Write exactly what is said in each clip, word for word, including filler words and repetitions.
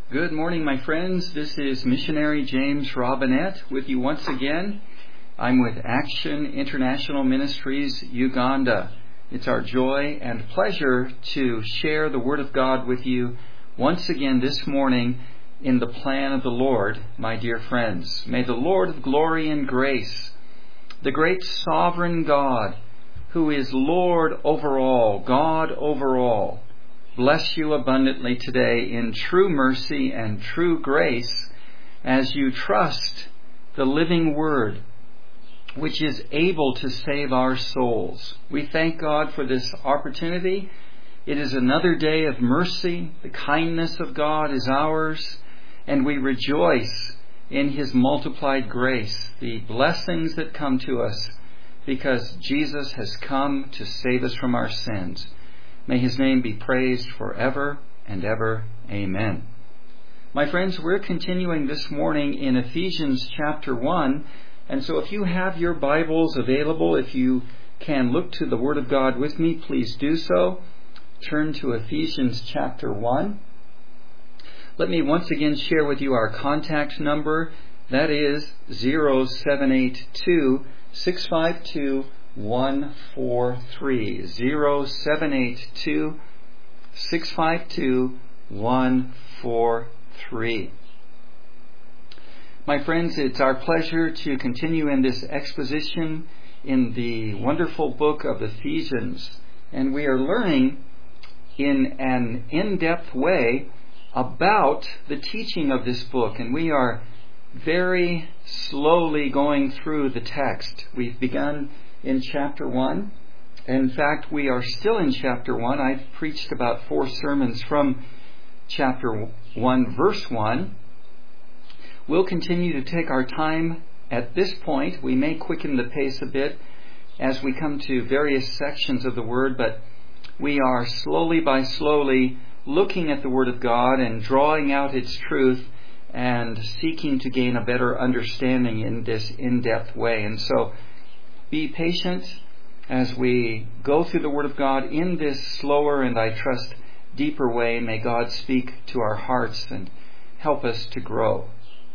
Good morning, my friends. This is Missionary James Robinette with you once again. I'm with Action International Ministries, Uganda. It's our joy and pleasure to share the Word of God with you once again this morning in the plan of the Lord, my dear friends. May the Lord of glory and grace, the great sovereign God, who is Lord over all, God over all, bless you abundantly today in true mercy and true grace as you trust the living Word, which is able to save our souls. We thank God for this opportunity. It is another day of mercy. The kindness of God is ours, and we rejoice in His multiplied grace, the blessings that come to us because Jesus has come to save us from our sins. May His name be praised forever and ever. Amen. My friends, we're continuing this morning in Ephesians chapter one. And so if you have your Bibles available, if you can look to the Word of God with me, please do so. Turn to Ephesians chapter one. Let me once again share with you our contact number. That is zero seven eight two, six five two, one four three. zero seven eight two, six five two, one four three. My friends, it's our pleasure to continue in this exposition in the wonderful book of Ephesians. And we are learning in an in-depth way about the teaching of this book. And we are very slowly going through the text. We've begun in chapter one. In fact, we are still in chapter one. I've preached about four sermons from chapter one, verse one. We'll continue to take our time at this point. We may quicken the pace a bit as we come to various sections of the Word, but we are slowly by slowly looking at the Word of God and drawing out its truth and seeking to gain a better understanding in this in-depth way. And so be patient as we go through the Word of God in this slower and, I trust, deeper way. May God speak to our hearts and help us to grow.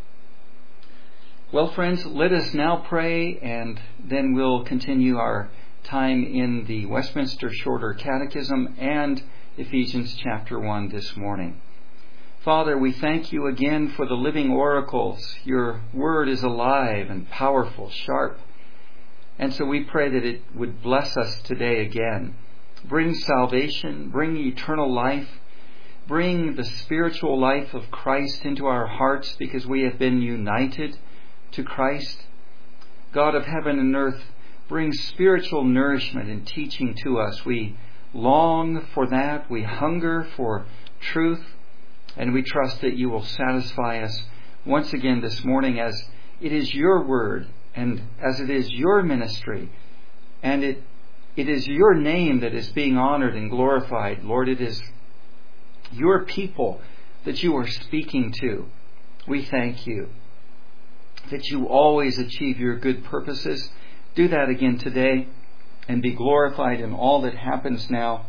Well, friends, let us now pray, and then we'll continue our time in the Westminster Shorter Catechism and Ephesians chapter one this morning. Father, we thank you again for the living oracles. Your word is alive and powerful, sharp. And so we pray that it would bless us today again. Bring salvation, bring eternal life, bring the spiritual life of Christ into our hearts because we have been united to Christ. God of heaven and earth, bring spiritual nourishment and teaching to us. We long for that. We hunger for truth. And we trust that you will satisfy us once again this morning as it is your word and as it is your ministry. And it it is your name that is being honored and glorified. Lord, it is your people that you are speaking to. We thank you that you always achieve your good purposes. Do that again today and be glorified in all that happens now.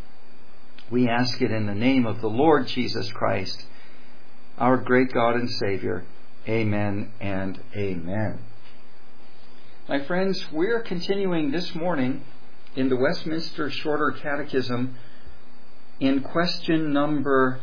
We ask it in the name of the Lord Jesus Christ, our great God and Savior. Amen and amen. My friends, we're continuing this morning in the Westminster Shorter Catechism in question number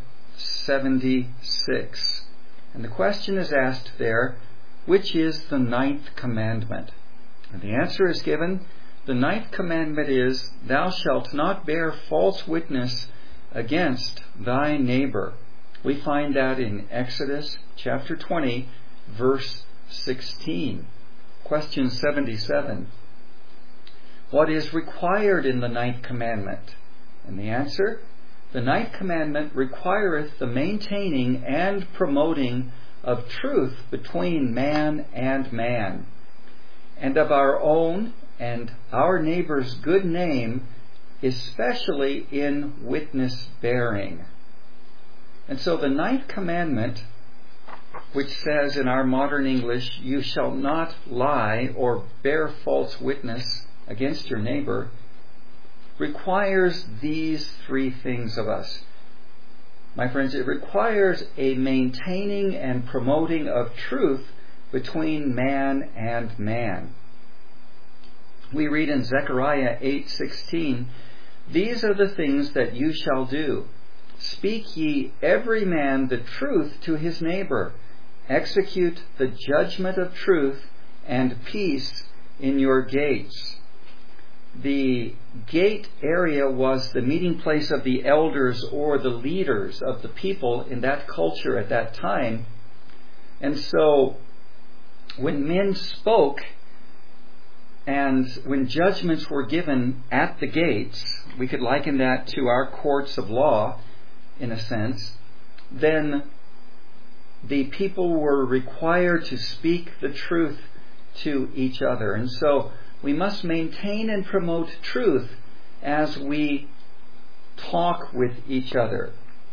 seventy-six. And the question is asked there, which is the ninth commandment? And the answer is given. The ninth commandment is, thou shalt not bear false witness against thy neighbor. We find that in Exodus chapter twenty, verse sixteen. Question seventy-seven. What is required in the ninth commandment? And the answer, the ninth commandment requireth the maintaining and promoting of truth between man and man, and of our own and our neighbor's good name, especially in witness bearing. And so the ninth commandment, which says in our modern English, you shall not lie or bear false witness against your neighbor, requires these three things of us. My friends, it requires a maintaining and promoting of truth between man and man. We read in Zechariah eight sixteen, "These are the things that you shall do. Speak ye every man the truth to his neighbor. Execute the judgment of truth and peace in your gates." The gate area was the meeting place of the elders or the leaders of the people in that culture at that time. And so when men spoke and when judgments were given at the gates, we could liken that to our courts of law in a sense, then the people were required to speak the truth to each other. And so we must maintain and promote truth as we talk with each other.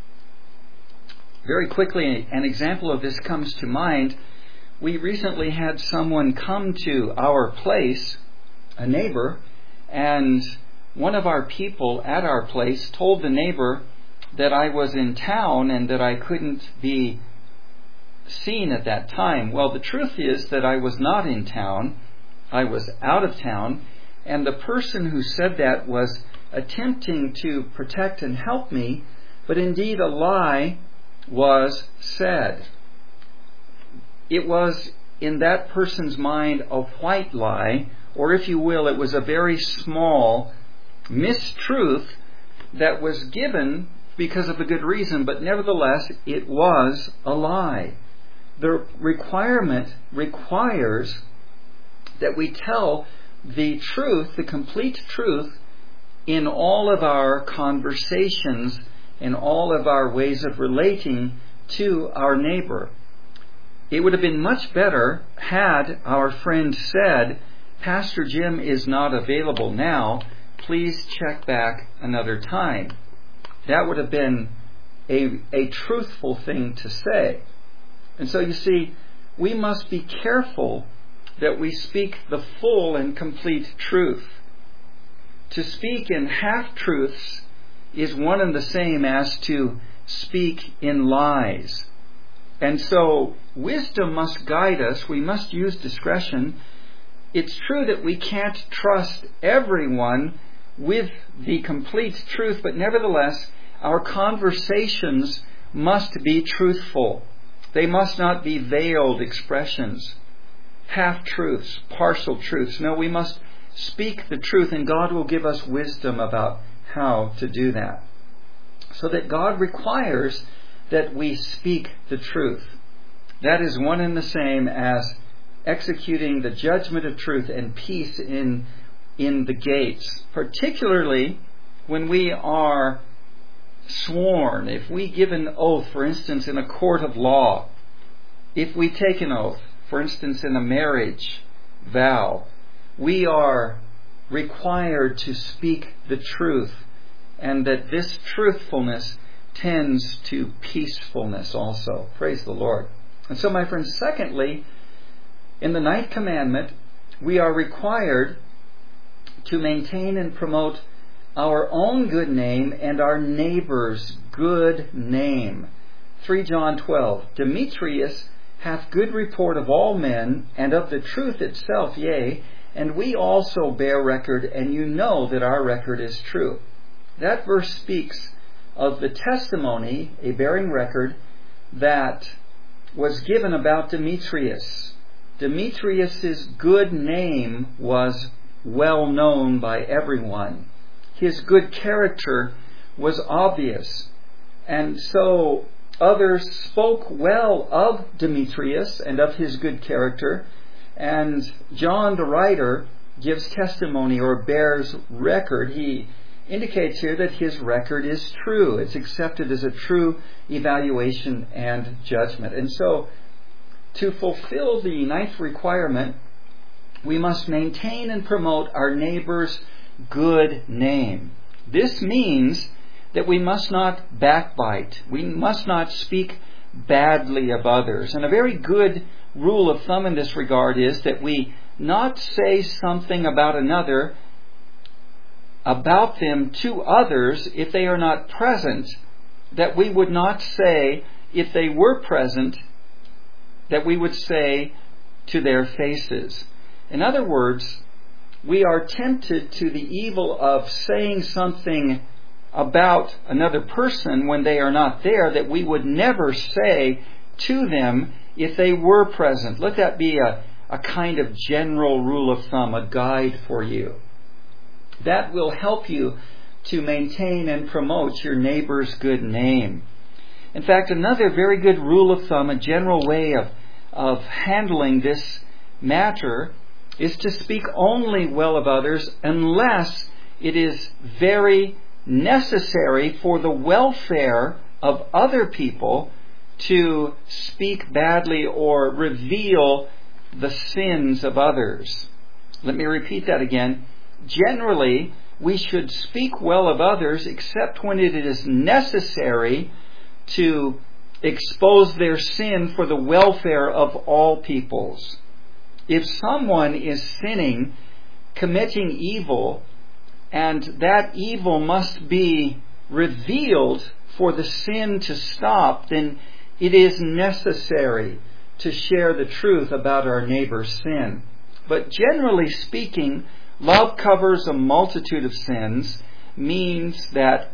Very quickly, an example of this comes to mind. We recently had someone come to our place, a neighbor, and one of our people at our place told the neighbor that I was in town and that I couldn't be seen at that time. Well, the truth is that I was not in town. I was out of town, and the person who said that was attempting to protect and help me, but indeed a lie was said. It was in that person's mind a white lie, or if you will, it was a very small mistruth that was given because of a good reason, but nevertheless it was a lie. The requirement requires that we tell the truth, the complete truth, in all of our conversations, in all of our ways of relating to our neighbor. It would have been much better had our friend said, "Pastor Jim is not available now. Please check back another time." That would have been a, a truthful thing to say. And so you see, we must be careful that we speak the full and complete truth. To speak in half-truths is one and the same as to speak in lies. And so wisdom must guide us. We must use discretion. It's true that we can't trust everyone with the complete truth, but nevertheless, our conversations must be truthful. They must not be veiled expressions, half-truths, partial truths. No, we must speak the truth, and God will give us wisdom about how to do that. So that God requires that we speak the truth. That is one and the same as executing the judgment of truth and peace in, in the gates. Particularly when we are sworn, if we give an oath, for instance, in a court of law, if we take an oath, for instance, in a marriage vow, we are required to speak the truth, and that this truthfulness tends to peacefulness also. Praise the Lord. And so, my friends, secondly, in the ninth commandment, we are required to maintain and promote our own good name and our neighbor's good name. Three John twelve, "Demetrius hath good report of all men, and of the truth itself, yea, and we also bear record, and you know that our record is true." That verse speaks of the testimony, a bearing record, that was given about Demetrius. Demetrius' good name was well known by everyone. His good character was obvious. And so others spoke well of Demetrius and of his good character. And John the writer gives testimony or bears record. He indicates here that his record is true. It's accepted as a true evaluation and judgment. And so to fulfill the ninth requirement, we must maintain and promote our neighbor's good name. This means that we must not backbite. We must not speak badly of others. And a very good rule of thumb in this regard is that we not say something about another, about them to others if they are not present that we would not say, if they were present, that we would say to their faces. In other words, we are tempted to the evil of saying something about another person when they are not there that we would never say to them if they were present. Let that be a, a kind of general rule of thumb, a guide for you. That will help you to maintain and promote your neighbor's good name. In fact, another very good rule of thumb, a general way of, of handling this matter, is to speak only well of others unless it is very necessary for the welfare of other people to speak badly or reveal the sins of others. Let me repeat that again. Generally, we should speak well of others except when it is necessary to expose their sin for the welfare of all peoples. If someone is sinning, committing evil, and that evil must be revealed for the sin to stop, then it is necessary to share the truth about our neighbor's sin. But generally speaking, love covers a multitude of sins, means that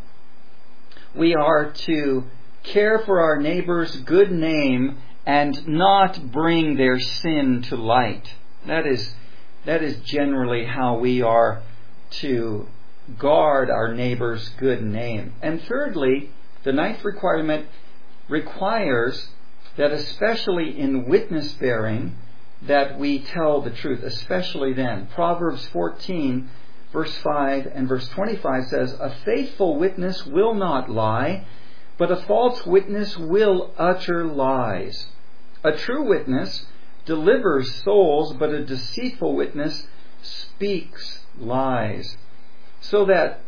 we are to care for our neighbor's good name and not bring their sin to light. That is, that is generally how we are to guard our neighbor's good name. And thirdly, the ninth requirement requires that especially in witness bearing, that we tell the truth, especially then. Proverbs fourteen, verse five and verse twenty-five says, "A faithful witness will not lie, but a false witness will utter lies. A true witness delivers souls, but a deceitful witness speaks lies." So that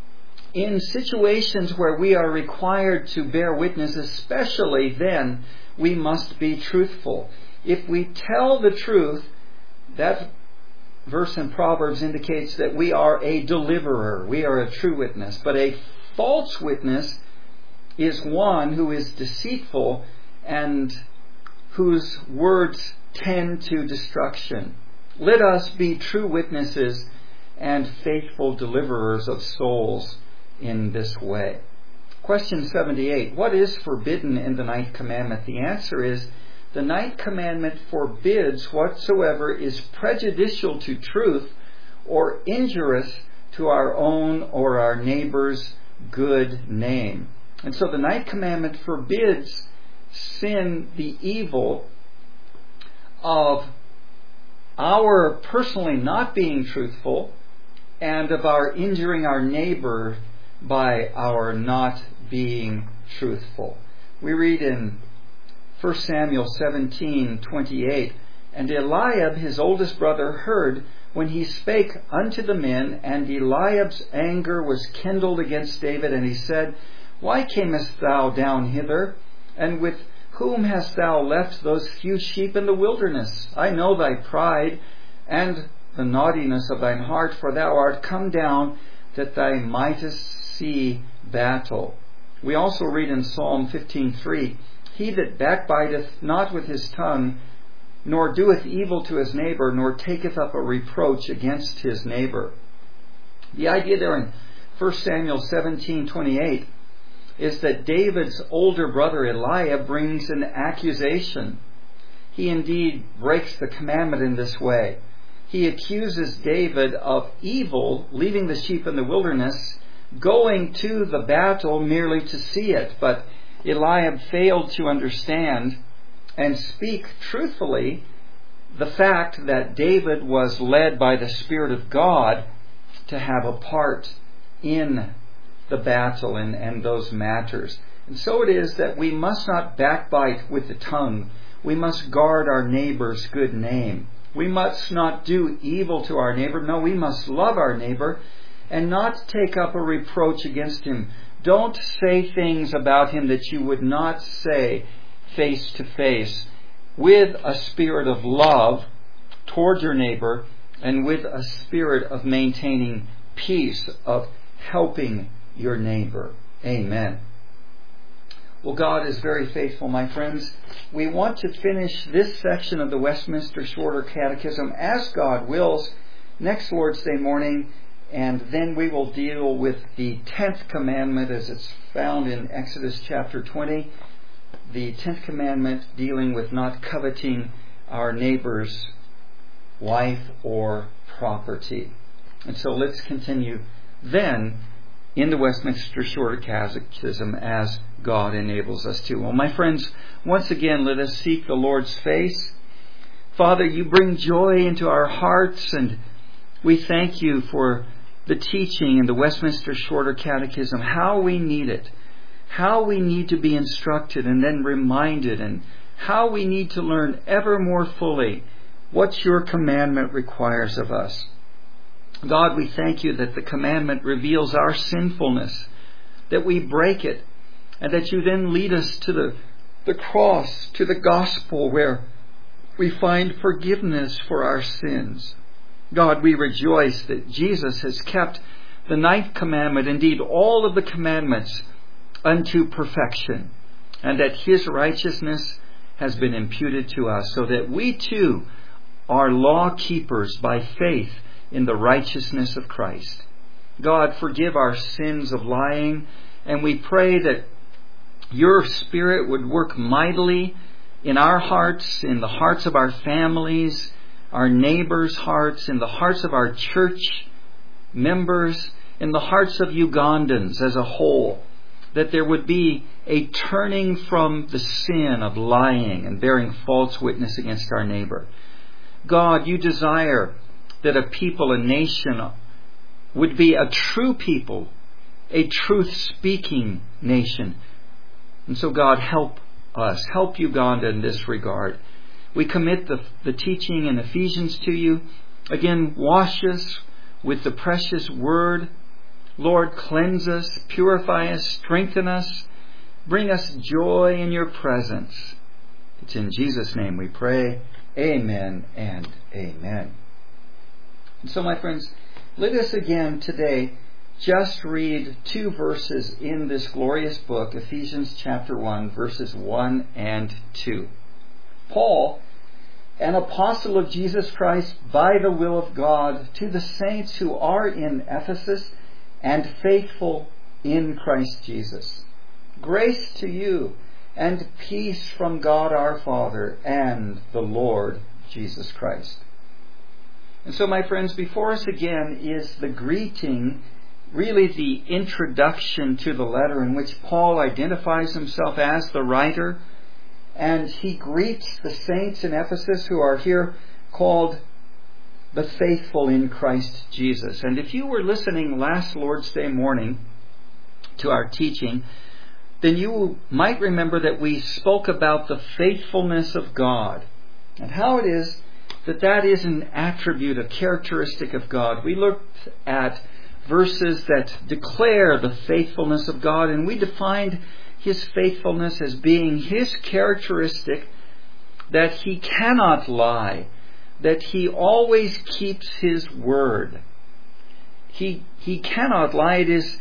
in situations where we are required to bear witness, especially then, we must be truthful. If we tell the truth, that verse in Proverbs indicates that we are a deliverer. We are a true witness. But a false witness is one who is deceitful and whose words tend to destruction. Let us be true witnesses and faithful deliverers of souls in this way. Question seventy-eight. What is forbidden in the ninth commandment? The answer is, the ninth commandment forbids whatsoever is prejudicial to truth or injurious to our own or our neighbor's good name. And so the ninth commandment forbids sin, the evil of our personally not being truthful and of our injuring our neighbor by our not being truthful. We read in First Samuel seventeen twenty-eight, "And Eliab his oldest brother heard when he spake unto the men, and Eliab's anger was kindled against David, and he said, Why camest thou down hither? And with whom hast thou left those few sheep in the wilderness? I know thy pride and the naughtiness of thine heart, for thou art come down that thou mightest see battle." We also read in Psalm fifteen three, "He that backbiteth not with his tongue, nor doeth evil to his neighbor, nor taketh up a reproach against his neighbor." The idea there in First Samuel seventeen twenty-eight is that David's older brother Eliab brings an accusation. He indeed breaks the commandment in this way. He accuses David of evil, leaving the sheep in the wilderness, going to the battle merely to see it. But Eliab failed to understand and speak truthfully the fact that David was led by the Spirit of God to have a part in the battle and, and those matters. And so it is that we must not backbite with the tongue. We must guard our neighbor's good name. We must not do evil to our neighbor. No, we must love our neighbor and not take up a reproach against him. Don't say things about him that you would not say face to face, with a spirit of love toward your neighbor and with a spirit of maintaining peace, of helping your neighbor. Amen. Well, God is very faithful, my friends. We want to finish this section of the Westminster Shorter Catechism as God wills next Lord's Day morning, and then we will deal with the tenth commandment as it's found in Exodus chapter twenty. The tenth commandment dealing with not coveting our neighbor's wife or property. And so let's continue then in the Westminster Shorter Catechism as God enables us to. Well, my friends, once again, let us seek the Lord's face. Father, you bring joy into our hearts, and we thank you for the teaching in the Westminster Shorter Catechism, how we need it, how we need to be instructed and then reminded, and how we need to learn ever more fully what your commandment requires of us. God, we thank you that the commandment reveals our sinfulness, that we break it, and that you then lead us to the, the cross, to the gospel, where we find forgiveness for our sins. God, we rejoice that Jesus has kept the ninth commandment, indeed all of the commandments, unto perfection, and that his righteousness has been imputed to us, so that we too are law keepers by faith in the righteousness of Christ. God, forgive our sins of lying, and we pray that your Spirit would work mightily in our hearts, in the hearts of our families, our neighbors' hearts, in the hearts of our church members, in the hearts of Ugandans as a whole, that there would be a turning from the sin of lying and bearing false witness against our neighbor. God, you desire that a people, a nation, would be a true people, a truth-speaking nation. And so, God, help us. Help Uganda in this regard. We commit the, the teaching in Ephesians to you. Again, wash us with the precious word. Lord, cleanse us, purify us, strengthen us, bring us joy in your presence. It's in Jesus' name we pray. Amen and amen. And so, my friends, let us again today just read two verses in this glorious book, Ephesians chapter one, verses one and two. Paul, an apostle of Jesus Christ by the will of God, to the saints who are in Ephesus and faithful in Christ Jesus. Grace to you and peace from God our Father and the Lord Jesus Christ. And so, my friends, before us again is the greeting, really the introduction to the letter, in which Paul identifies himself as the writer, and he greets the saints in Ephesus who are here called the faithful in Christ Jesus. And if you were listening last Lord's Day morning to our teaching, then you might remember that we spoke about the faithfulness of God and how it is that that is an attribute, a characteristic of God. We looked at verses that declare the faithfulness of God, and we defined his faithfulness as being his characteristic, that he cannot lie, that he always keeps his word. He, he cannot lie. It is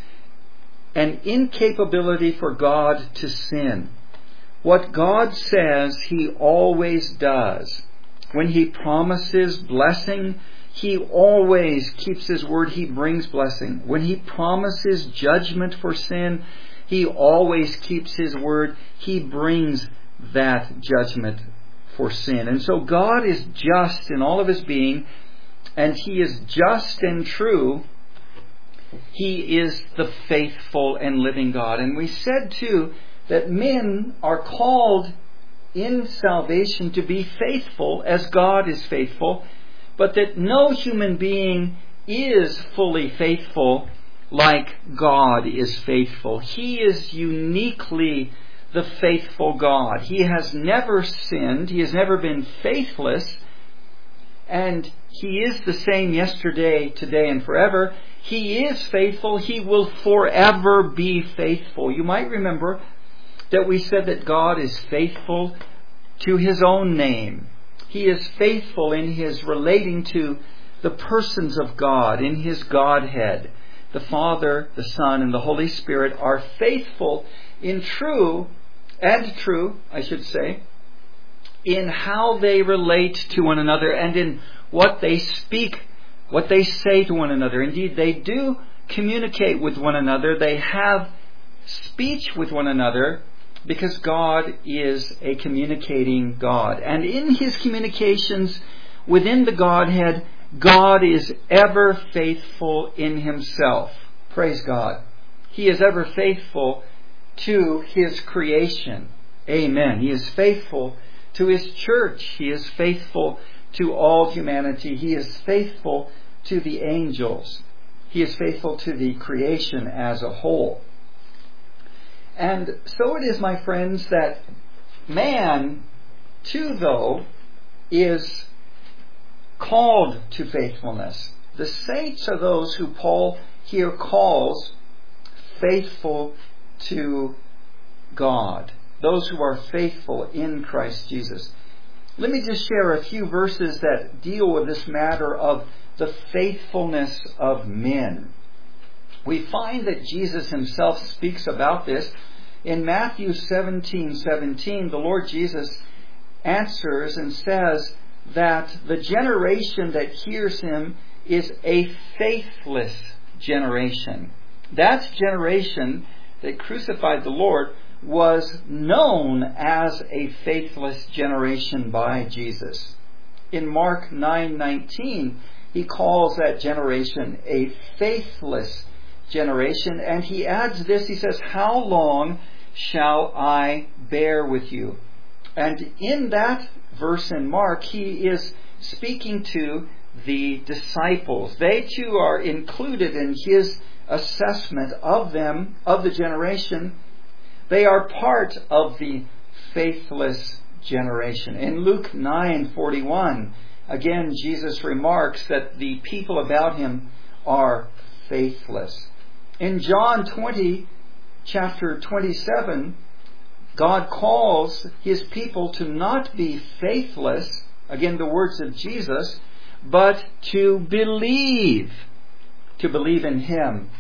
an incapability for God to sin. What God says, he always does. When he promises blessing, he always keeps his word. He brings blessing. When he promises judgment for sin, he always keeps his word. He brings that judgment for sin. And so God is just in all of his being, and he is just and true. He is the faithful and living God. And we said too that men are called in salvation to be faithful as God is faithful, but that no human being is fully faithful like God is faithful. He is uniquely the faithful God. He has never sinned. He has never been faithless. And he is the same yesterday, today, and forever. He is faithful. He will forever be faithful. You might remember that we said that God is faithful to his own name. He is faithful in his relating to the persons of God, in his Godhead. The Father, the Son, and the Holy Spirit are faithful in true and true, I should say, in how they relate to one another and in what they speak, what they say to one another. Indeed, they do communicate with one another. They have speech with one another because God is a communicating God. And in His communications within the Godhead, God is ever faithful in Himself. Praise God. He is ever faithful to His creation. Amen. He is faithful to His church. He is faithful to all humanity. He is faithful to the angels. He is faithful to the creation as a whole. And so it is, my friends, that man, too, though, is called to faithfulness. The saints are those who Paul here calls faithful to God. Those who are faithful in Christ Jesus. Let me just share a few verses that deal with this matter of the faithfulness of men. We find that Jesus Himself speaks about this. In Matthew seventeen seventeen, the Lord Jesus answers and says that the generation that hears Him is a faithless generation. That generation that crucified the Lord was known as a faithless generation by Jesus. In Mark nine nineteen, He calls that generation a faithless generation, and He adds this, He says, "How long shall I bear with you?" And in that verse in Mark, He is speaking to the disciples. They too are included in His assessment of them, of the generation. They are part of the faithless generation. In Luke nine forty-one, again, Jesus remarks that the people about Him are faithless. In John twenty, chapter twenty-seven, God calls His people to not be faithless, again the words of Jesus, but to believe, to believe in Him,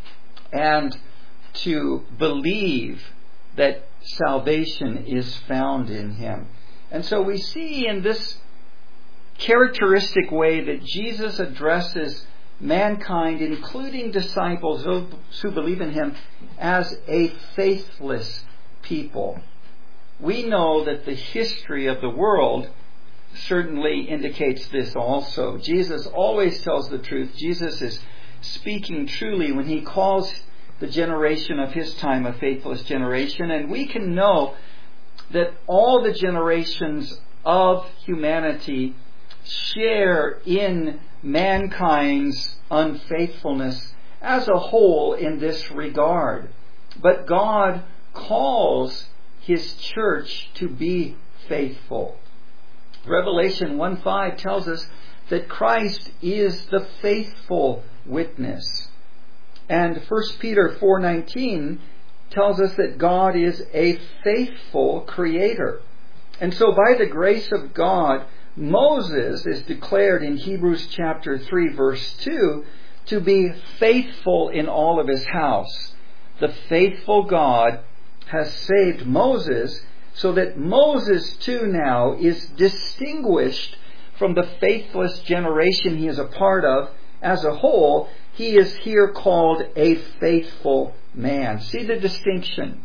and to believe that salvation is found in Him. And so we see in this characteristic way that Jesus addresses mankind, including disciples, those who believe in Him, as a faithless people. We know that the history of the world certainly indicates this also. Jesus always tells the truth. Jesus is speaking truly when He calls the generation of His time a faithless generation. And we can know that all the generations of humanity share in mankind's unfaithfulness as a whole in this regard. But God calls His church to be faithful. Revelation one five tells us that Christ is the faithful witness. And First Peter four nineteen tells us that God is a faithful creator. And so by the grace of God, Moses is declared in Hebrews chapter three verse two to be faithful in all of his house. The faithful God has saved Moses so that Moses too now is distinguished from the faithless generation he is a part of as a whole. He is here called a faithful man. See the distinction.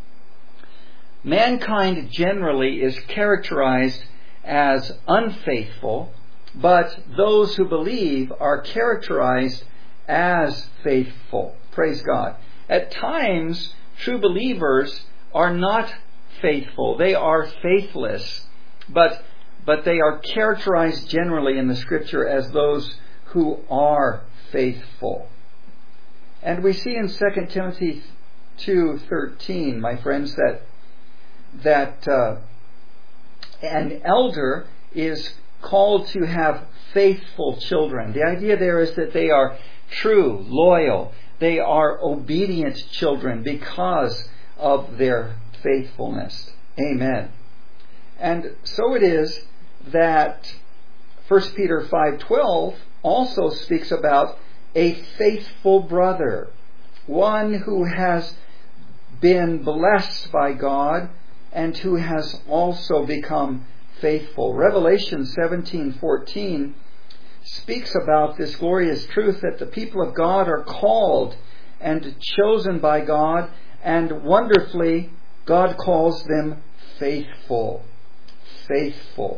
Mankind generally is characterized as unfaithful, but those who believe are characterized as faithful. Praise God. At times, true believers are not faithful. They are faithless, but but they are characterized generally in the Scripture as those who are faithful. And we see in Second Timothy two thirteen, my friends, that that uh, an elder is called to have faithful children. The idea there is that they are true, loyal. They are obedient children because of their faithfulness. Amen. And so it is that First Peter five twelve also speaks about a faithful brother, one who has been blessed by God and who has also become faithful. Revelation seventeen fourteen speaks about this glorious truth that the people of God are called and chosen by God, and wonderfully, God calls them faithful. Faithful.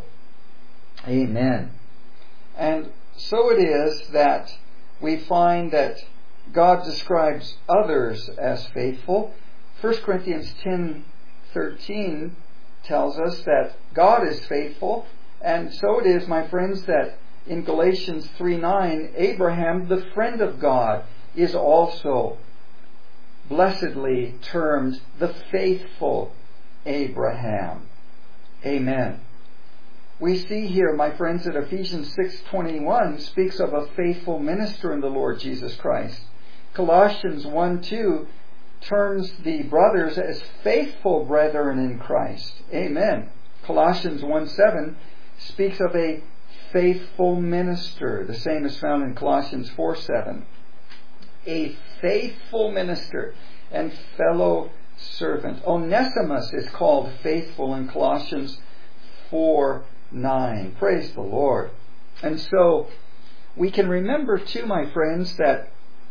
Amen. And so it is that we find that God describes others as faithful. First Corinthians ten thirteen tells us that God is faithful, and so it is, my friends, that in Galatians three nine, Abraham, the friend of God, is also blessedly termed the faithful Abraham. Amen. We see here, my friends, that Ephesians six twenty-one speaks of a faithful minister in the Lord Jesus Christ. Colossians one two terms the brothers as faithful brethren in Christ. Amen. Colossians one seven speaks of a faithful minister. The same is found in Colossians four seven. A faithful minister and fellow servant. Onesimus is called faithful in Colossians four nine. Praise the Lord. And so we can remember too, my friends, that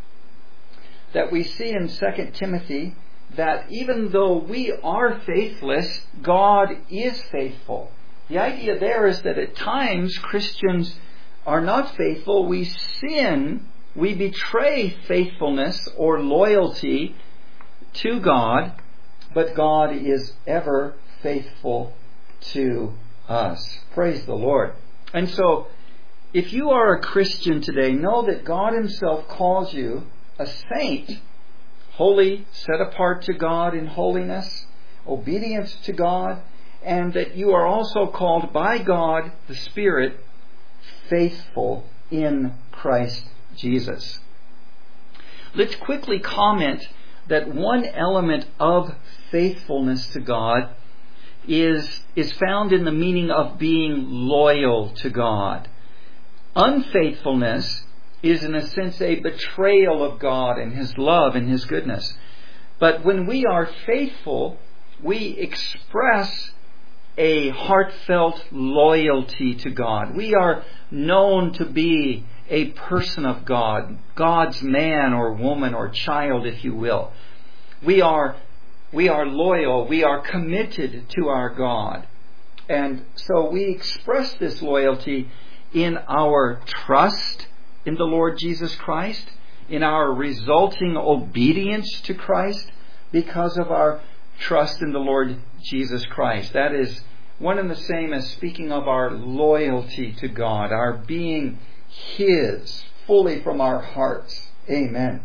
that we see in Second Timothy that even though we are faithless, God is faithful. The idea there is that at times Christians are not faithful. We sin, we betray faithfulness or loyalty to God, but God is ever faithful to us. Praise the Lord. And so, if you are a Christian today, know that God Himself calls you a saint, holy, set apart to God in holiness, obedient to God, and that you are also called by God, the Spirit, faithful in Christ Jesus. Let's quickly comment that one element of faithfulness to God is, is found in the meaning of being loyal to God. Unfaithfulness is in a sense a betrayal of God and His love and His goodness. But when we are faithful, we express a heartfelt loyalty to God. We are known to be a person of God, God's man or woman or child, if you will. We are, we are loyal, we are committed to our God. And so we express this loyalty in our trust in the Lord Jesus Christ, in our resulting obedience to Christ because of our trust in the Lord Jesus Christ. That is one and the same as speaking of our loyalty to God, our being His fully from our hearts. Amen.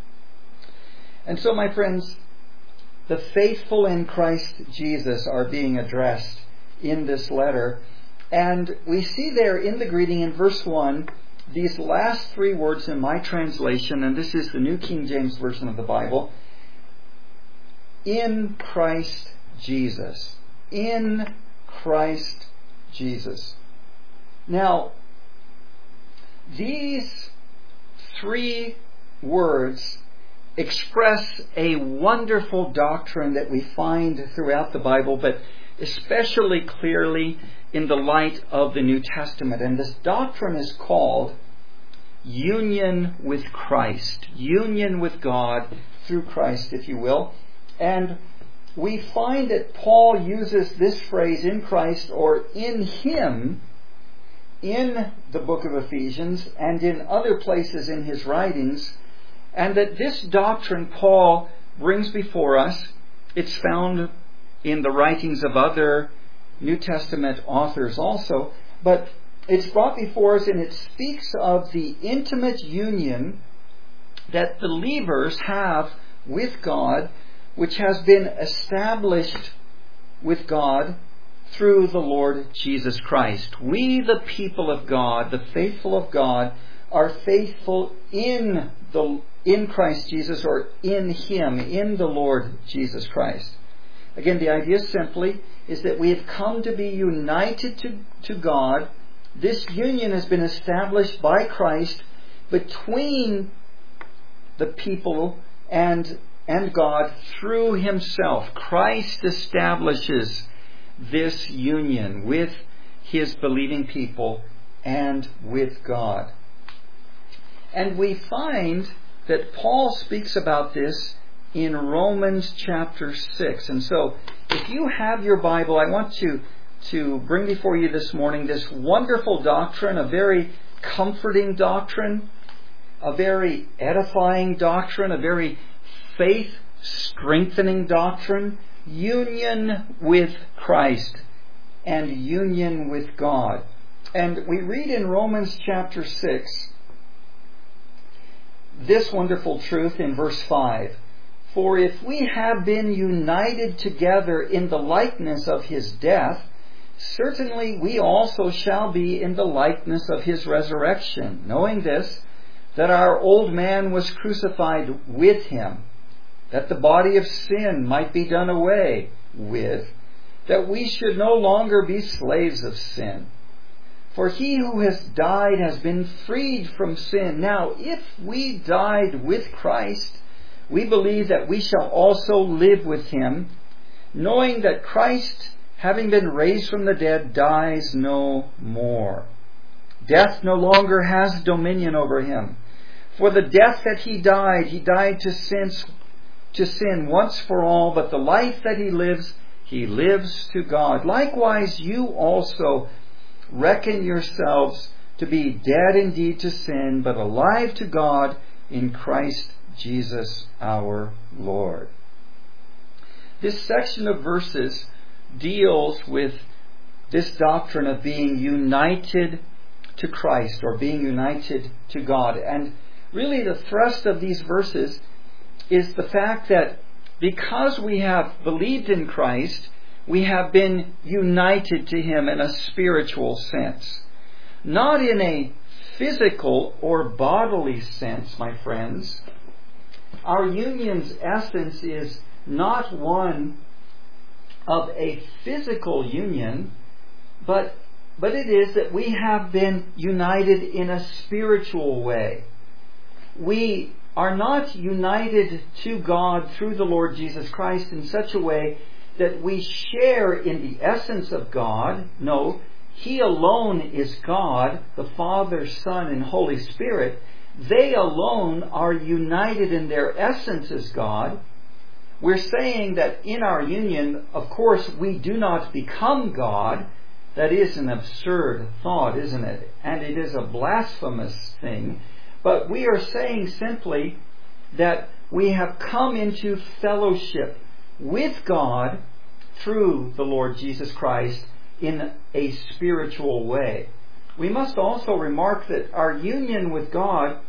And so, my friends, the faithful in Christ Jesus are being addressed in this letter. And we see there in the greeting in verse one, these last three words in my translation, and this is the New King James Version of the Bible: in Christ Jesus. In Christ Jesus. Now, these three words express a wonderful doctrine that we find throughout the Bible, but especially clearly in the light of the New Testament. And this doctrine is called union with Christ. Union with God through Christ, if you will. And we find that Paul uses this phrase, in Christ or in Him, in the book of Ephesians and in other places in his writings, and that this doctrine Paul brings before us. It's found in the writings of other New Testament authors also, but it's brought before us, and it speaks of the intimate union that believers have with God, which has been established with God through the Lord Jesus Christ. We, the people of God, the faithful of God, are faithful in the in Christ Jesus, or in Him, in the Lord Jesus Christ. Again, the idea simply is that we have come to be united to, to God. This union has been established by Christ between the people and and God through Himself. Christ establishes this union with His believing people and with God. And we find that Paul speaks about this in Romans chapter six. And so, if you have your Bible, I want to, to bring before you this morning this wonderful doctrine, a very comforting doctrine, a very edifying doctrine, a very faith-strengthening doctrine, union with Christ and union with God. And we read in Romans chapter six this wonderful truth in verse five. For if we have been united together in the likeness of His death, certainly we also shall be in the likeness of His resurrection, knowing this, that our old man was crucified with Him, that the body of sin might be done away with, that we should no longer be slaves of sin. For He who has died has been freed from sin. Now, if we died with Christ, we believe that we shall also live with Him, knowing that Christ, having been raised from the dead, dies no more. Death no longer has dominion over Him. For the death that He died, He died to sin, to sin once for all, but the life that He lives, He lives to God. Likewise, you also reckon yourselves to be dead indeed to sin, but alive to God in Christ Jesus our Lord. This section of verses deals with this doctrine of being united to Christ, or being united to God. And really the thrust of these verses is the fact that because we have believed in Christ, we have been united to Him in a spiritual sense. Not in a physical or bodily sense, my friends. Our union's essence is not one of a physical union, but, but it is that we have been united in a spiritual way. We are not united to God through the Lord Jesus Christ in such a way that we share in the essence of God. No, He alone is God, the Father, Son, and Holy Spirit. They alone are united in their essence as God. We're saying that in our union, of course, we do not become God. That is an absurd thought, isn't it? And it is a blasphemous thing. But we are saying simply that we have come into fellowship with God through the Lord Jesus Christ in a spiritual way. We must also remark that our union with God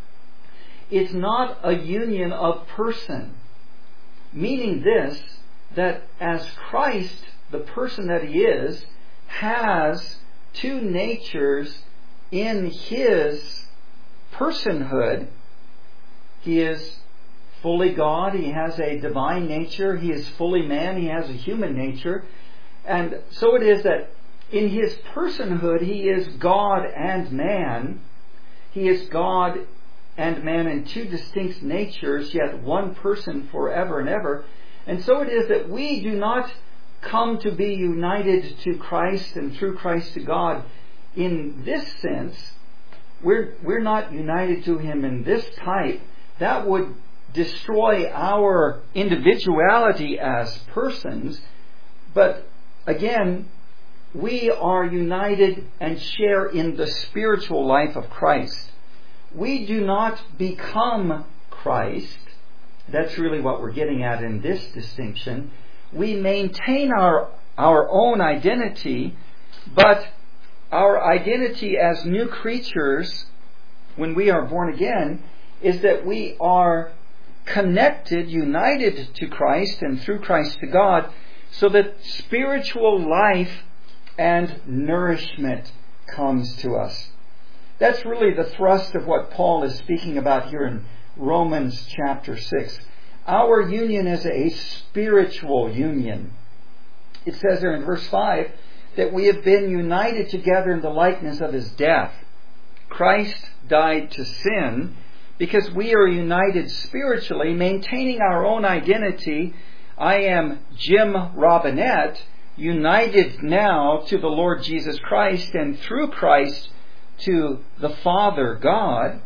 is not a union of person. Meaning this, that as Christ, the person that He is, has two natures in His personhood. He is fully God, He has a divine nature, He is fully man, He has a human nature. And so it is that in His personhood, He is God and man. He is God and man in two distinct natures, yet one person forever and ever. And so it is that we do not come to be united to Christ and through Christ to God in this sense. We're, we're not united to Him in this type. That would destroy our individuality as persons. But again, we are united and share in the spiritual life of Christ. We do not become Christ. That's really what we're getting at in this distinction. We maintain our, our own identity, but our identity as new creatures, when we are born again, is that we are connected, united to Christ and through Christ to God, so that spiritual life and nourishment comes to us. That's really the thrust of what Paul is speaking about here in Romans chapter six. Our union is a spiritual union. It says there in verse five that we have been united together in the likeness of His death. Christ died to sin, because we are united spiritually, maintaining our own identity. I am Jim Robinette, united now to the Lord Jesus Christ, and through Christ to the Father God.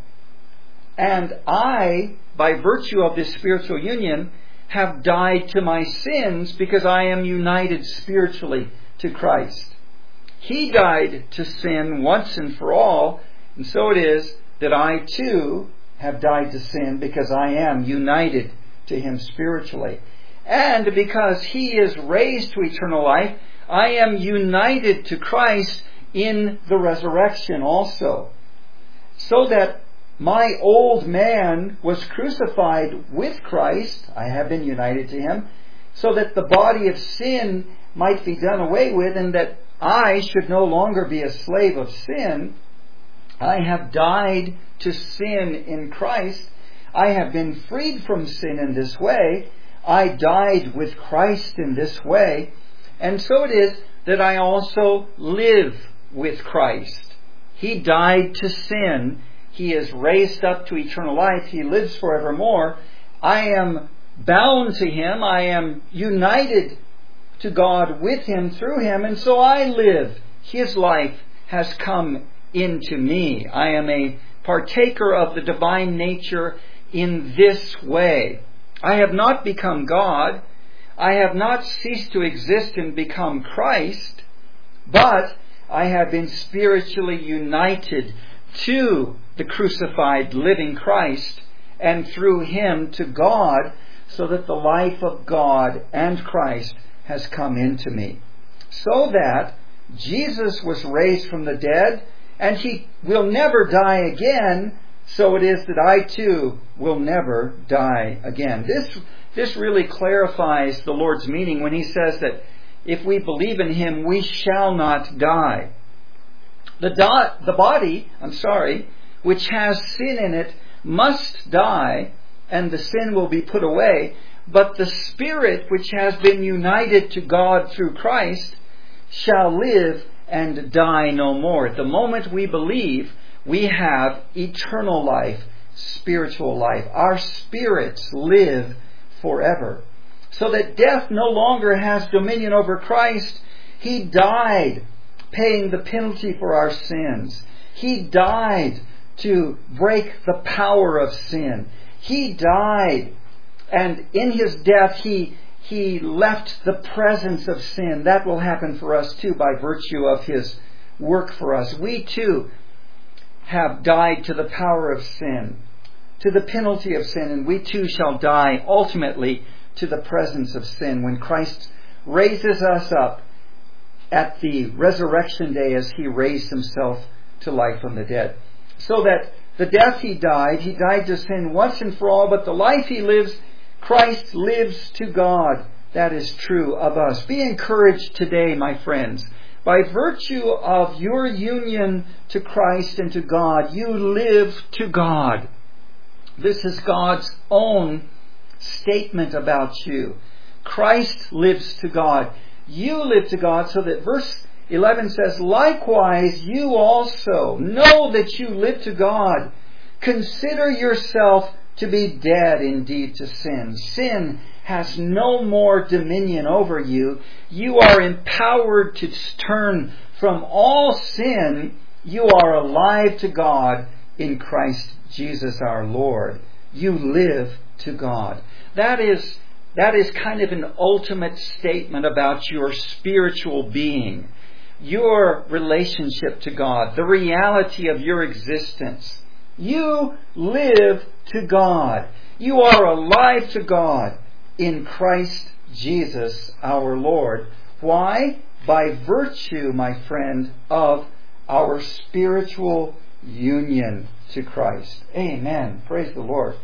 And I, by virtue of this spiritual union, have died to my sins because I am united spiritually to Christ. He died to sin once and for all, and so it is that I too have died to sin because I am united to Him spiritually. And because He is raised to eternal life, I am united to Christ in the resurrection also. So that my old man was crucified with Christ, I have been united to Him, so that the body of sin might be done away with, and that I should no longer be a slave of sin. I have died to sin in Christ. I have been freed from sin in this way. I died with Christ in this way. And so it is that I also live with Christ. He died to sin. He is raised up to eternal life. He lives forevermore. I am bound to Him. I am united to God with Him through Him. And so I live. His life has come into me. I am a partaker of the divine nature in this way. I have not become God. I have not ceased to exist and become Christ, but I have been spiritually united to the crucified living Christ, and through Him to God, so that the life of God and Christ has come into me. So that Jesus was raised from the dead, and He will never die again, so it is that I too will never die again. This, this really clarifies the Lord's meaning when He says that if we believe in Him, we shall not die. The, do- the body, I'm sorry, which has sin in it, must die, and the sin will be put away. But the spirit, which has been united to God through Christ, shall live and die no more. At the moment we believe, we have eternal life, spiritual life. Our spirits live forever. So that death no longer has dominion over Christ. He died, paying the penalty for our sins. He died to break the power of sin. He died, and in His death He He left the presence of sin. That will happen for us too by virtue of His work for us. We too have died to the power of sin, to the penalty of sin, and we too shall die ultimately to the presence of sin when Christ raises us up at the resurrection day as He raised Himself to life from the dead. So that the death He died, He died to sin once and for all, but the life He lives, Christ lives to God. That is true of us. Be encouraged today, my friends. By virtue of your union to Christ and to God, you live to God. This is God's own statement about you. Christ lives to God. You live to God, so that verse eleven says, likewise you also know that you live to God. Consider yourself to be dead indeed to sin. Sin has no more dominion over you. You are empowered to turn from all sin. You are alive to God in Christ Jesus our Lord. You live to God. That is, that is kind of an ultimate statement about your spiritual being, your relationship to God, the reality of your existence. You live to God. You are alive to God in Christ Jesus our Lord. Why? By virtue, my friend, of our spiritual union to Christ. Amen. Praise the Lord.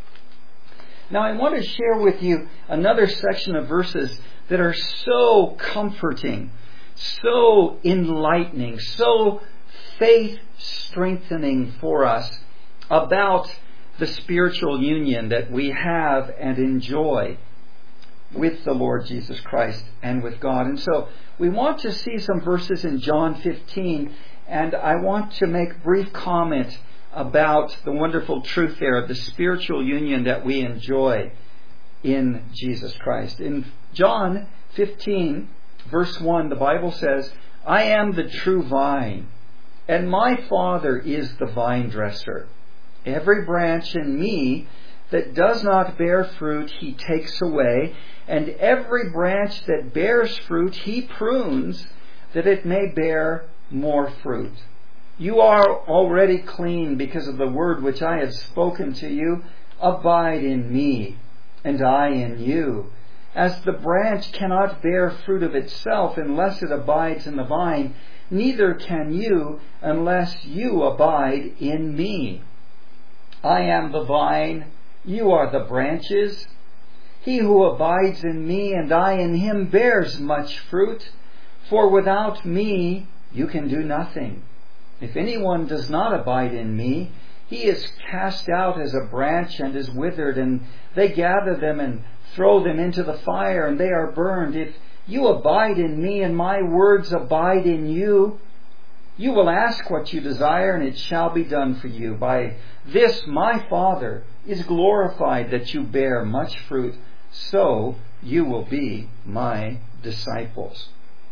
Now I want to share with you another section of verses that are so comforting, so enlightening, so faith strengthening for us about the spiritual union that we have and enjoy with the Lord Jesus Christ and with God. And so we want to see some verses in John fifteen, and I want to make brief comment about the wonderful truth there of the spiritual union that we enjoy in Jesus Christ. In John fifteen, verse one, the Bible says, I am the true vine, and my Father is the vine dresser. Every branch in me that does not bear fruit, he takes away, and every branch that bears fruit, he prunes, that it may bear more fruit. You are already clean because of the word which I have spoken to you. Abide in me, and I in you. As the branch cannot bear fruit of itself unless it abides in the vine, neither can you unless you abide in me. I am the vine, you are the branches. He who abides in me and I in him bears much fruit, for without me you can do nothing. If anyone does not abide in me, he is cast out as a branch and is withered, and they gather them and throw them into the fire, and they are burned. If you abide in me and my words abide in you, you will ask what you desire, and it shall be done for you. By this my Father is glorified, that you bear much fruit, so you will be my disciples.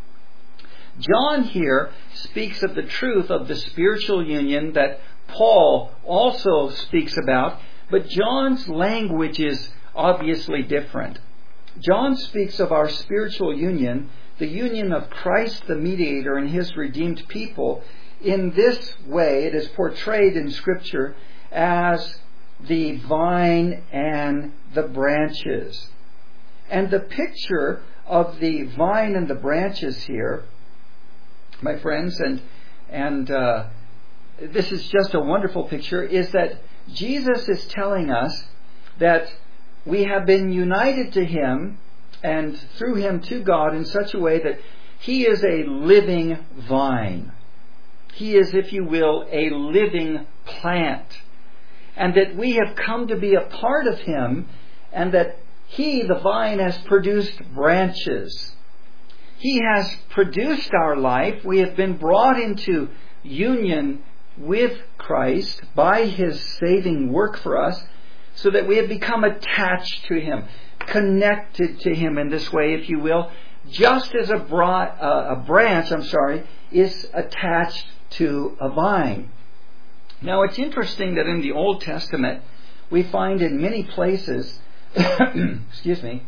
John here speaks of the truth of the spiritual union that Paul also speaks about, but John's language is obviously different. John speaks of our spiritual union, the union of Christ the mediator and his redeemed people. In this way, it is portrayed in Scripture as the vine and the branches. And the picture of the vine and the branches here, my friends, and and uh, this is just a wonderful picture, is that Jesus is telling us that we have been united to Him and through Him to God in such a way that He is a living vine. He is, if you will, a living plant. And that we have come to be a part of Him, and that He, the vine, has produced branches. He has produced our life. We have been brought into union with Christ by His saving work for us, so that we have become attached to Him, connected to Him in this way, if you will, just as a, bra- uh, a branch, I'm sorry, is attached to a vine. Now, it's interesting that in the Old Testament, we find in many places, excuse me,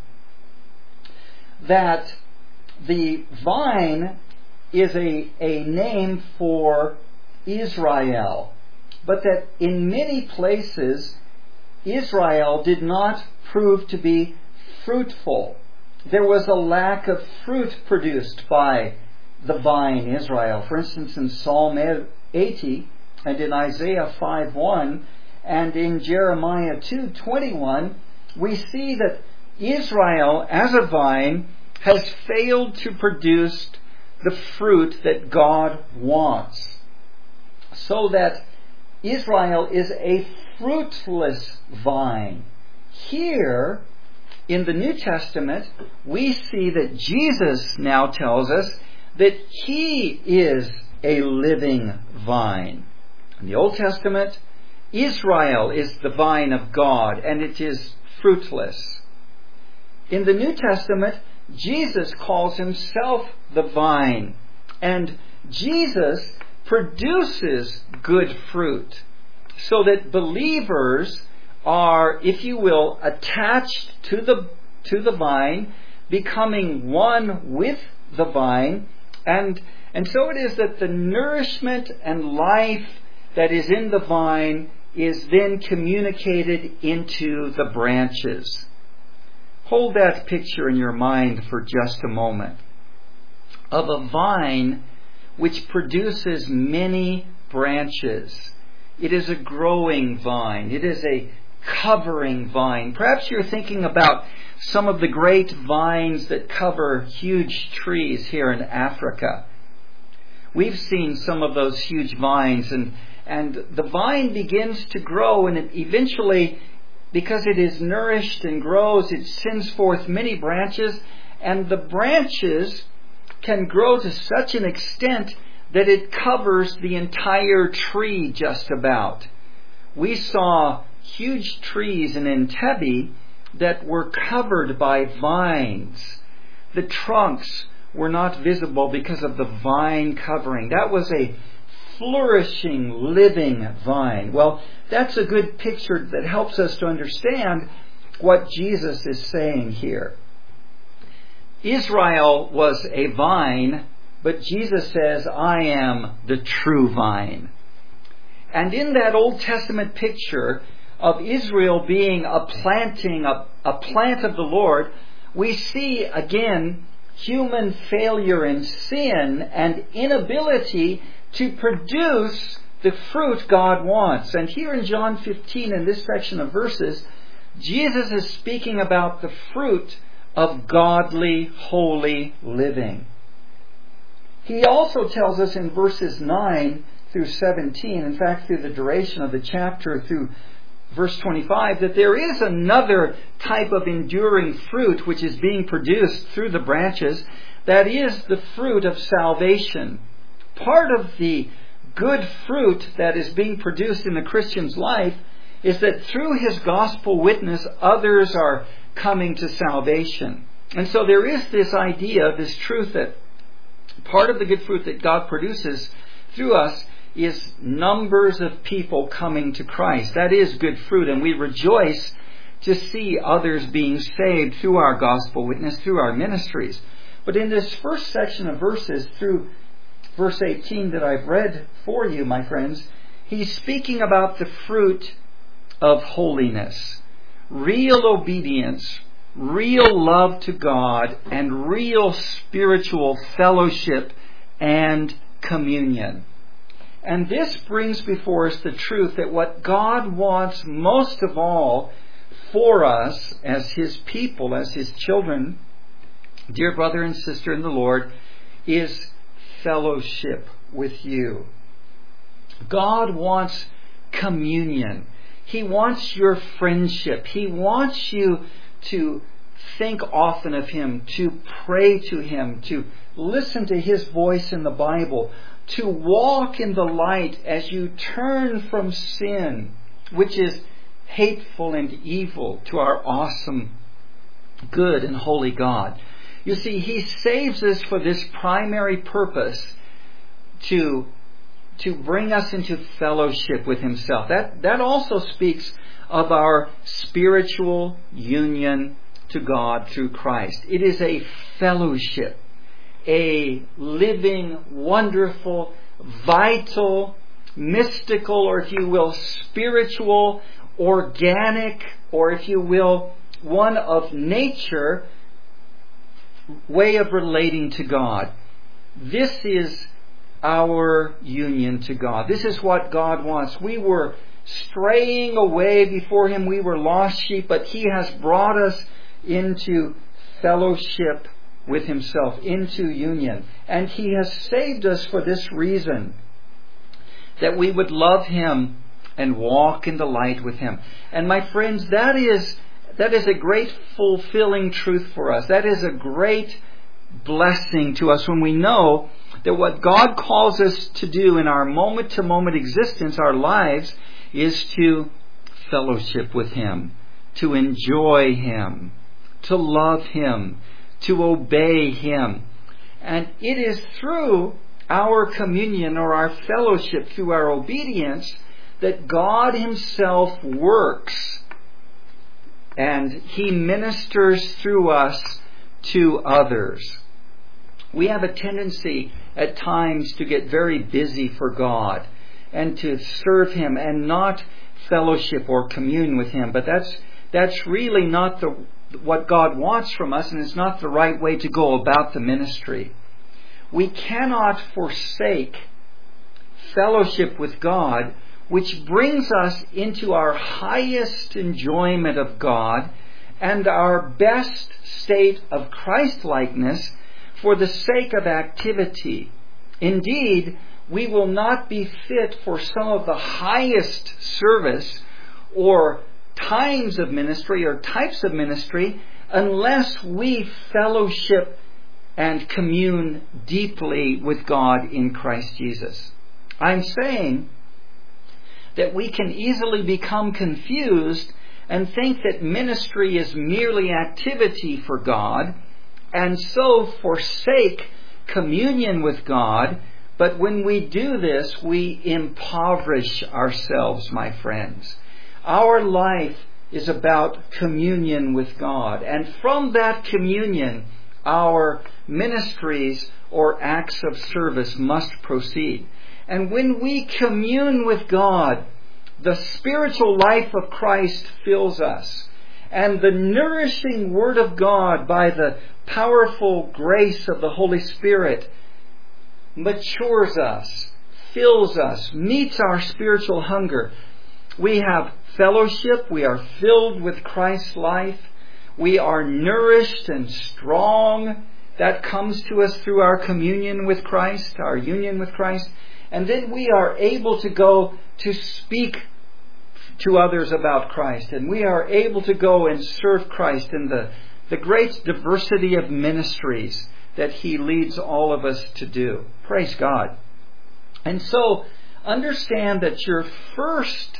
that the vine is a, a name for Israel, but that in many places, Israel did not prove to be fruitful. There was a lack of fruit produced by the vine Israel. For instance, in Psalm eighty and in Isaiah five one and in Jeremiah two twenty-one, we see that Israel as a vine has failed to produce the fruit that God wants. So that Israel is a fruitless vine. Here, in the New Testament, we see that Jesus now tells us that He is a living vine. In the Old Testament, Israel is the vine of God, and it is fruitless. In the New Testament, Jesus calls Himself the vine, and Jesus produces good fruit, so that believers are, if you will, attached to the to the vine, becoming one with the vine, and and so it is that the nourishment and life that is in the vine is then communicated into the branches. Hold that picture in your mind for just a moment, of a vine which produces many branches. It is a growing vine. It is a covering vine. Perhaps you're thinking about some of the great vines that cover huge trees here in Africa. We've seen some of those huge vines, and, and the vine begins to grow, and it eventually, because it is nourished and grows, it sends forth many branches, and the branches can grow to such an extent that it covers the entire tree just about. we saw huge trees in Entebbe that were covered by vines. The trunks were not visible because of the vine covering. That was a flourishing, living vine. Well, that's a good picture that helps us to understand what Jesus is saying here. Israel was a vine, but Jesus says, I am the true vine. And in that Old Testament picture of Israel being a planting, a, a plant of the Lord, we see again human failure and sin and inability to produce the fruit God wants. And here in John fifteen, in this section of verses, Jesus is speaking about the fruit of godly, holy living. He also tells us in verses nine through seventeen, in fact through the duration of the chapter through verse twenty-five, that there is another type of enduring fruit which is being produced through the branches. That is the fruit of salvation. Part of the good fruit that is being produced in the Christian's life is that through his gospel witness, others are coming to salvation. And so there is this idea, this truth, that part of the good fruit that God produces through us is numbers of people coming to Christ. That is good fruit, and we rejoice to see others being saved through our gospel witness, through our ministries. But in this first section of verses, through verse eighteen that I've read for you, my friends, he's speaking about the fruit of holiness, real obedience, real love to God, and real spiritual fellowship and communion. And this brings before us the truth that what God wants most of all for us as His people, as His children, dear brother and sister in the Lord, is fellowship with you. God wants communion. He wants your friendship. He wants you to think often of Him, to pray to Him, to listen to His voice in the Bible, to walk in the light as you turn from sin, which is hateful and evil, to our awesome, good and holy God. You see, He saves us for this primary purpose, to, to bring us into fellowship with Himself. That, that also speaks of our spiritual union to God through Christ. It is a fellowship, a living, wonderful, vital, mystical, or if you will, spiritual, organic, or if you will, one of nature way of relating to God. This is our union to God. This is what God wants. We were straying away before Him. We were lost sheep, but He has brought us into fellowship with Himself, into union. And He has saved us for this reason, that we would love Him and walk in the light with Him. And my friends, that is that is a great fulfilling truth for us. That is a great blessing to us when we know that what God calls us to do in our moment-to-moment existence, our lives, is to fellowship with Him, to enjoy Him, to love Him, to obey Him. And it is through our communion or our fellowship, through our obedience, that God Himself works and He ministers through us to others. We have a tendency at times to get very busy for God and to serve Him and not fellowship or commune with Him. But that's that's really not the what God wants from us, and it's not the right way to go about the ministry. We cannot forsake fellowship with God, which brings us into our highest enjoyment of God and our best state of Christ-likeness, for the sake of activity. Indeed, we will not be fit for some of the highest service or times of ministry or types of ministry unless we fellowship and commune deeply with God in Christ Jesus. I'm saying that we can easily become confused and think that ministry is merely activity for God, and so forsake communion with God. But when we do this, we impoverish ourselves, my friends. Our life is about communion with God. And from that communion, our ministries or acts of service must proceed. And when we commune with God, the spiritual life of Christ fills us. And the nourishing Word of God, by the powerful grace of the Holy Spirit, matures us, fills us, meets our spiritual hunger. We have fellowship. We are filled with Christ's life. We are nourished and strong. That comes to us through our communion with Christ, our union with Christ. And then we are able to go to speak to others about Christ. And we are able to go and serve Christ in the, the great diversity of ministries that He leads all of us to do. Praise God. And so, understand that your first,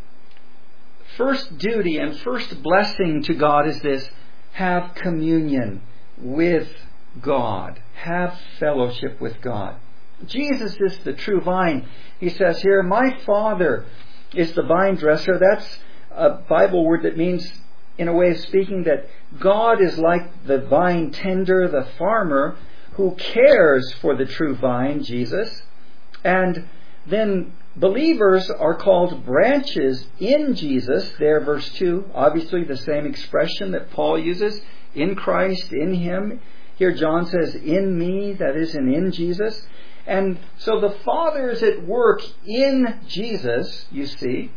first duty and first blessing to God is this: have communion with God. Have fellowship with God. Jesus is the true vine. He says here, my Father is the vine dresser. That's a Bible word that means, in a way of speaking, that God is like the vine tender, the farmer, who cares for the true vine, Jesus. And then believers are called branches in Jesus. There, verse two, obviously the same expression that Paul uses, in Christ, in Him. Here John says, in me, that is, in, in Jesus. And so the Father is at work in Jesus, you see,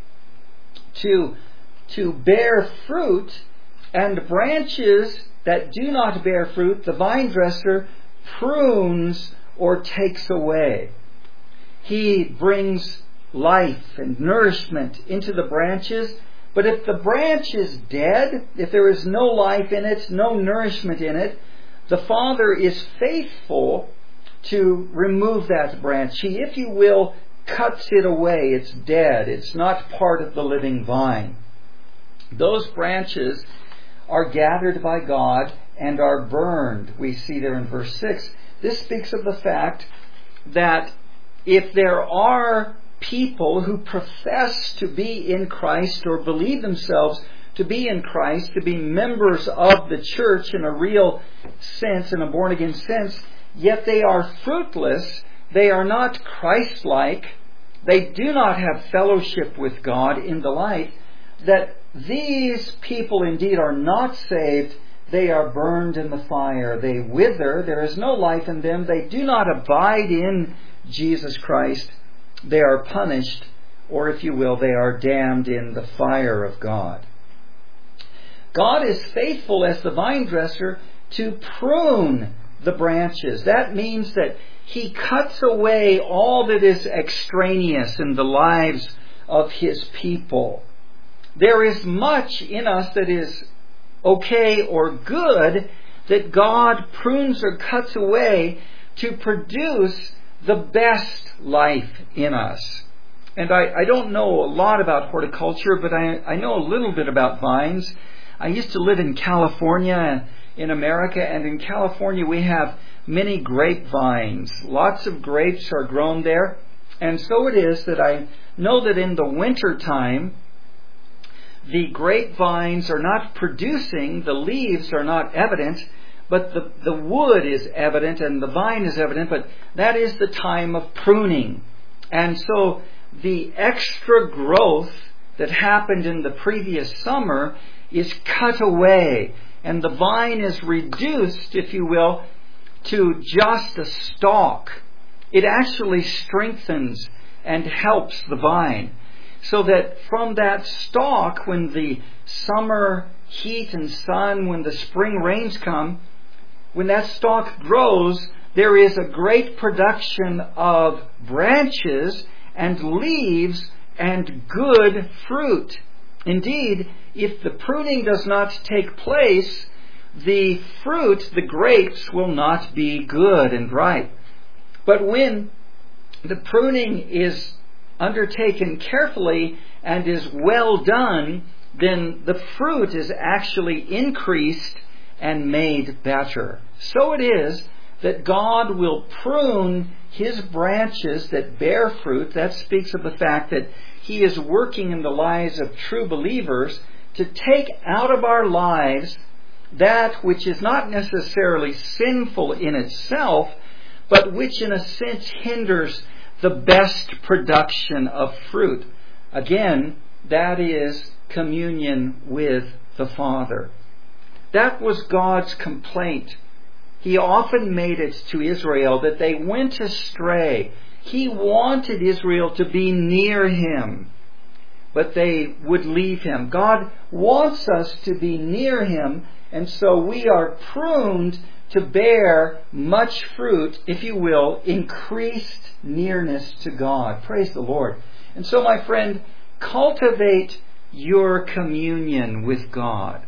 to, to bear fruit, and branches that do not bear fruit, the vine dresser prunes or takes away. He brings life and nourishment into the branches. But if the branch is dead, if there is no life in it, no nourishment in it, the Father is faithful to remove that branch. He, if you will, cuts it away. It's dead. It's not part of the living vine. Those branches are gathered by God and are burned. We see there in verse six. This speaks of the fact that if there are people who profess to be in Christ or believe themselves to be in Christ, to be members of the church in a real sense, in a born-again sense, yet they are fruitless, they are not Christ-like, they do not have fellowship with God in the light, that these people indeed are not saved. They are burned in the fire. They wither. There is no life in them. They do not abide in Jesus Christ. They are punished, or if you will, they are damned in the fire of God. God is faithful as the vine dresser to prune the branches. That means that He cuts away all that is extraneous in the lives of His people. There is much in us that is okay or good that God prunes or cuts away to produce the best life in us. And I, I don't know a lot about horticulture, but I, I know a little bit about vines. I used to live in California, in America, and in California we have many grapevines. Lots of grapes are grown there. And so it is that I know that in the winter time, the grapevines are not producing, the leaves are not evident, but the, the wood is evident and the vine is evident, but that is the time of pruning. And so the extra growth that happened in the previous summer is cut away, and the vine is reduced, if you will, to just a stalk. It actually strengthens and helps the vine, so that from that stalk, when the summer heat and sun, when the spring rains come, when that stalk grows, there is a great production of branches and leaves and good fruit. Indeed, if the pruning does not take place, the fruit, the grapes, will not be good and ripe. But when the pruning is undertaken carefully and is well done, then the fruit is actually increased and made better. So it is that God will prune His branches that bear fruit. That speaks of the fact that He is working in the lives of true believers to take out of our lives that which is not necessarily sinful in itself, but which in a sense hinders the best production of fruit. Again, that is communion with the Father. That was God's complaint. He often made it to Israel that they went astray. He wanted Israel to be near Him, but they would leave Him. God wants us to be near Him, and so we are pruned to bear much fruit, if you will, increased nearness to God. Praise the Lord. And so, my friend, cultivate your communion with God,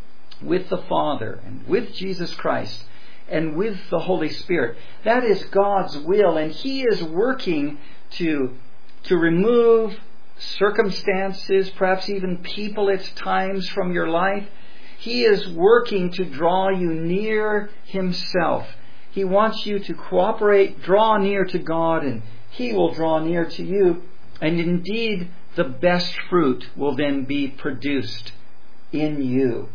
with the Father, and with Jesus Christ, and with the Holy Spirit. That is God's will, and He is working to, to remove circumstances, perhaps even people at times from your life. He is working to draw you near Himself. He wants you to cooperate, draw near to God, and He will draw near to you. And indeed, the best fruit will then be produced in you.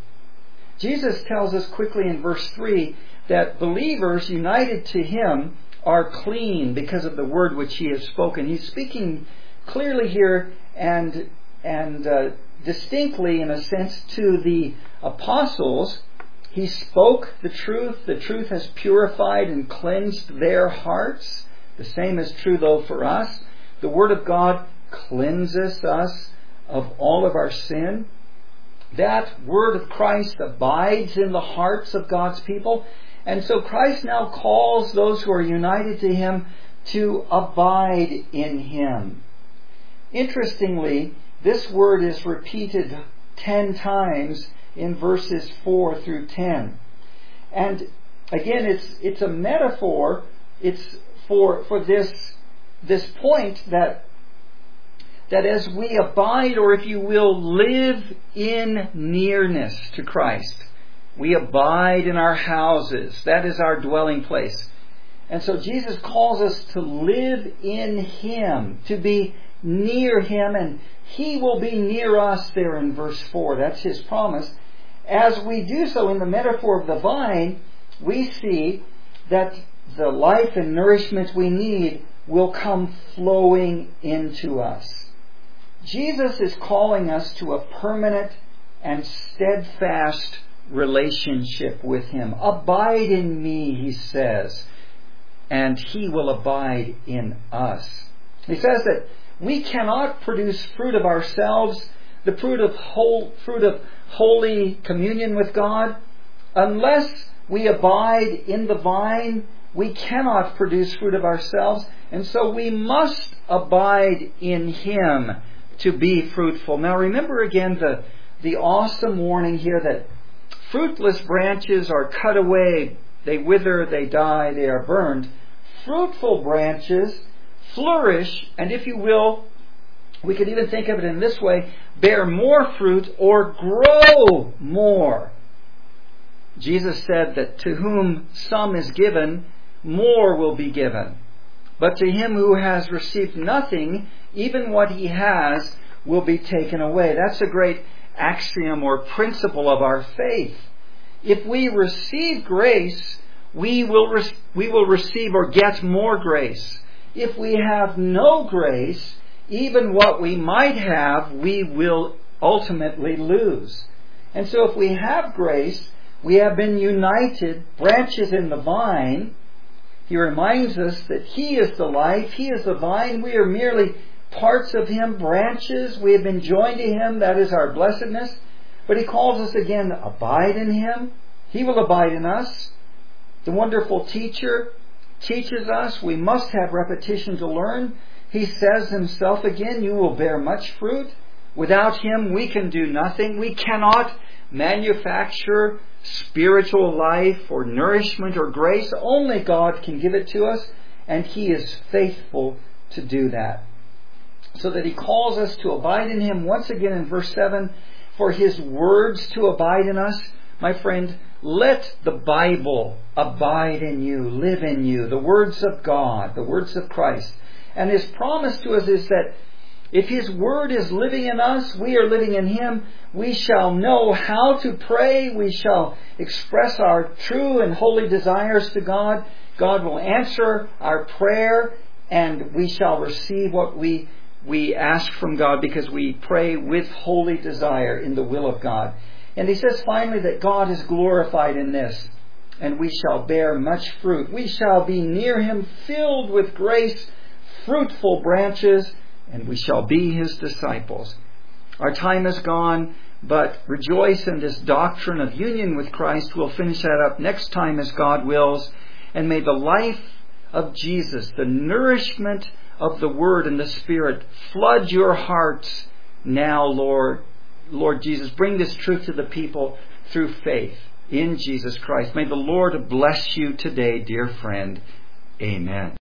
Jesus tells us quickly in verse three that believers united to Him are clean because of the word which He has spoken. He's speaking clearly here and and uh, distinctly, in a sense, to the apostles. He spoke the truth. The truth has purified and cleansed their hearts. The same is true, though, for us. The Word of God cleanses us of all of our sin. That Word of Christ abides in the hearts of God's people. And so Christ now calls those who are united to Him to abide in Him. Interestingly, this word is repeated ten times in verses four through ten. And again, it's it's a metaphor. It's for for this this point that that as we abide, or if you will, live in nearness to Christ, we abide in our houses. That is our dwelling place. And so Jesus calls us to live in Him, to be near Him, and He will be near us there in verse four. That's His promise. As we do so in the metaphor of the vine, we see that the life and nourishment we need will come flowing into us. Jesus is calling us to a permanent and steadfast relationship with Him. Abide in me, He says, and He will abide in us. He says that we cannot produce fruit of ourselves, the fruit of whole, fruit of holy communion with God, unless we abide in the vine. We cannot produce fruit of ourselves, and so we must abide in Him to be fruitful. Now remember again the, the awesome warning here that fruitless branches are cut away, they wither, they die, they are burned. Fruitful branches flourish, and if you will, we could even think of it in this way, bear more fruit or grow more. Jesus said that to whom some is given, more will be given. But to him who has received nothing, even what he has will be taken away. That's a great axiom or principle of our faith. If we receive grace, we will re- we will receive or get more grace. If we have no grace, even what we might have, we will ultimately lose. And so if we have grace, we have been united, branches in the vine. He reminds us that He is the life, He is the vine. We are merely parts of Him, branches. We have been joined to Him. That is our blessedness. But He calls us again to abide in Him. He will abide in us. The wonderful teacher teaches us we must have repetition to learn. He says Himself again, you will bear much fruit. Without Him we can do nothing. We cannot manufacture spiritual life or nourishment or grace. Only God can give it to us, and He is faithful to do that. so that He calls us to abide in Him. Once again in verse seven, for His words to abide in us. My friend, let the Bible abide in you, live in you, the words of God, the words of Christ. And His promise to us is that if His Word is living in us, we are living in Him, we shall know how to pray, we shall express our true and holy desires to God. God will answer our prayer, and we shall receive what we, we ask from God because we pray with holy desire in the will of God. And He says finally that God is glorified in this, and we shall bear much fruit. We shall be near Him, filled with grace, fruitful branches, and we shall be His disciples. Our time is gone, but rejoice in this doctrine of union with Christ. We'll finish that up next time as God wills. And may the life of Jesus, the nourishment of the Word and the Spirit, flood your hearts now, Lord. Lord Jesus, bring this truth to the people through faith in Jesus Christ. May the Lord bless you today, dear friend. Amen.